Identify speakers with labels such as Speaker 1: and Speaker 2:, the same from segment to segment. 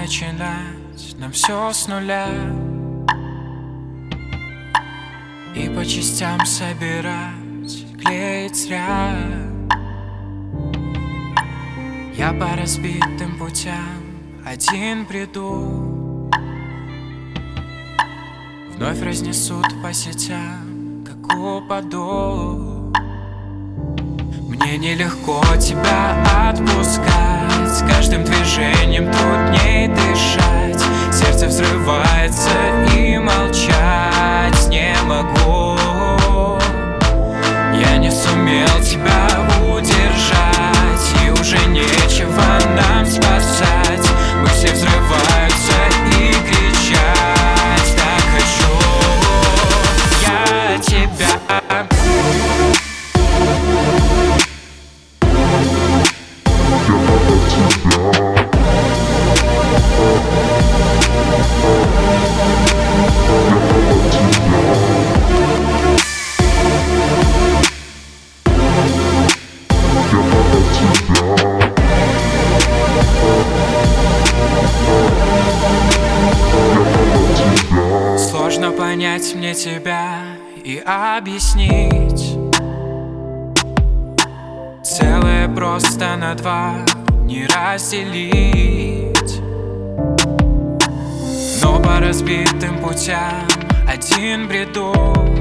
Speaker 1: начинать нам все с нуля и по частям собирать, клеить ряд. Я по разбитым путям один бреду, вновь разнесут по сетям, как упаду. Мне нелегко тебя отпускать, с каждым движением трудней дышать. Сердце взрывается и молчать не могу. Я не сумел тебя удержать, и уже нечего нам спасать. Мысли взрываются и кричать так хочу я тебя. Сложно понять мне тебя и объяснить. Целое просто на два не разделить. Но по разбитым путям один бреду,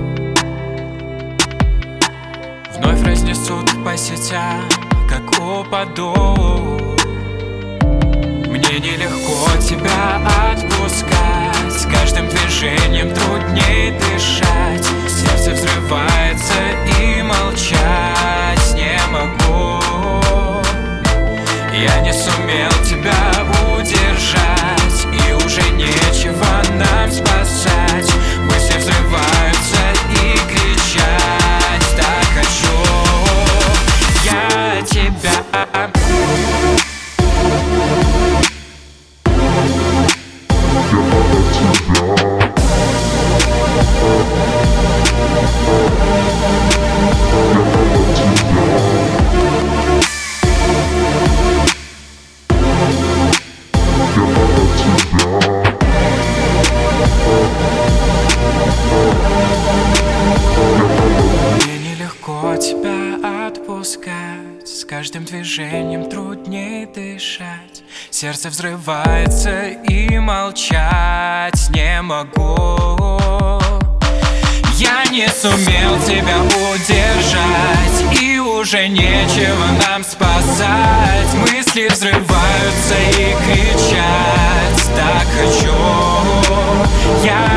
Speaker 1: вновь разнесут по сетям, как упаду. Мне нелегко тебя отпускать, с каждым движением трудней дышать. Сердце взрывается и молчать не могу. Я не сумел тебя удержать, и уже нечего нам спасать. Мысли взрываются и кричать так хочу я тебя. Тебя отпускать, с каждым движением трудней дышать. Сердце взрывается и молчать не могу. Я не сумел тебя удержать, и уже нечего нам спасать. Мысли взрываются и кричать так хочу я